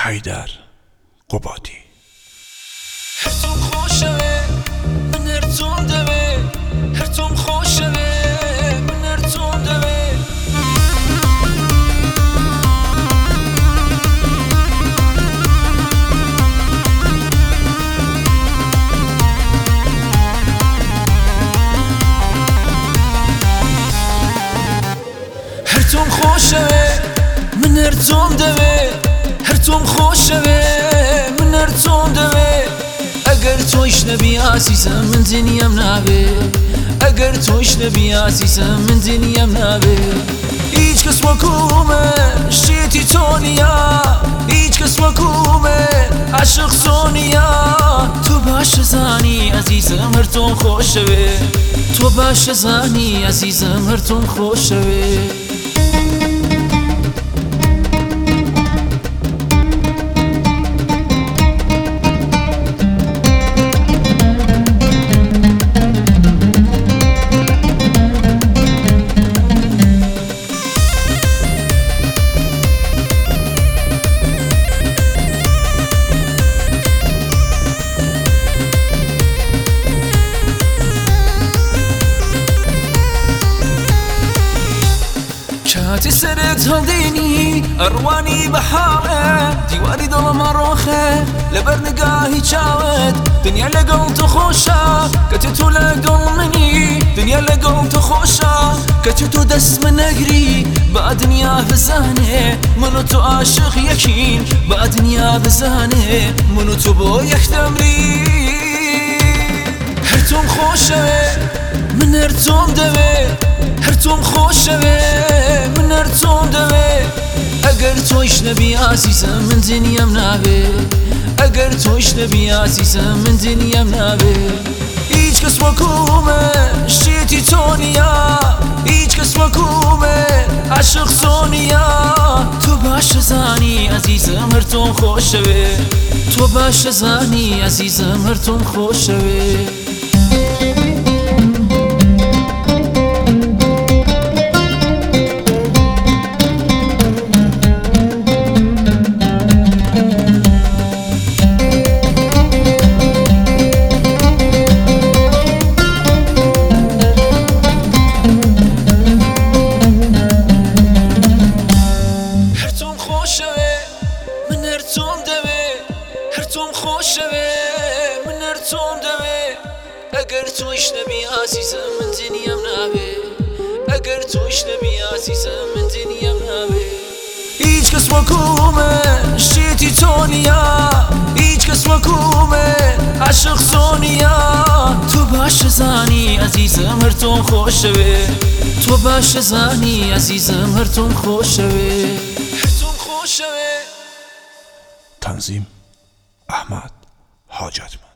حیدر قبادی. هرتم خوشوه من هرتم دوه، هرتم خوشوه من هرتم دوه. هرتم خوشوه من هرتم دوه، هرتم خوشوه من هرتم دوه. اگر تویش نبی عزیزم من دنیم نبه، اگر تویش نبی عزیزم من دنیم نبه. هیچ کس وکومه شیتی تونیا، هیچ کس وکومه عشق سونیا. تو باش زانی عزیزم هرتم خوشوه، تو باش زانی عزیزم هرتم خوشوه. کاتی سرت هەڵدێنی ئەڕوانی بەحاڵە، دیواری دڵمە ڕۆخە لەبەر نگاهی چاوت. دنیا لەگەڵ تۆ خۆشە کەچ تۆ لەگەڵ منی، دنیا لەگەڵ تۆ خۆشە کەچ تۆ دەست من نەگری. با دنیا بزانێ من و تۆ عاشق یەکین، با دنیا بزانێ من و تۆ بۆ یەک دەمرین. هەرتم خۆشەوێ من هەرتم دەوێ، هەرتم خۆشەوێ من هەرتم دەوێ. ئەگەر تۆیش نەبی عزیزم من دنیام نابێ، ئەگەر تۆیش نەبی عزیزم من دنیام نابێ. هیچ کەس وەکومە شێتی تۆ نییە، هیچ کەس وەکومە عاشق سۆنیا. تۆ باشە زانی عزیزم هەرتم خۆشەوێ، تۆ باشە زانی عزیزم هەرتم خۆشەوێ. هەرتم خۆشەوێ من هەرتم دەوێ. ئەگەر تۆیش نەبی عزیزم من دنیام نابێ، ئەگەر تۆیش نەبی عزیزم من دنیام نابێ. هیچ کەس وەکومە شێتی تۆ نییە، هیچ کەس وەکومە عاشق سۆنیا. تۆ باشە زانی عزیزم هەرتم خۆشەوێ، تۆ باشە زانی عزیزم هەرتم خۆشەوێ، هەرتم خۆشەوێ. تنظیم احمد حاجتمند.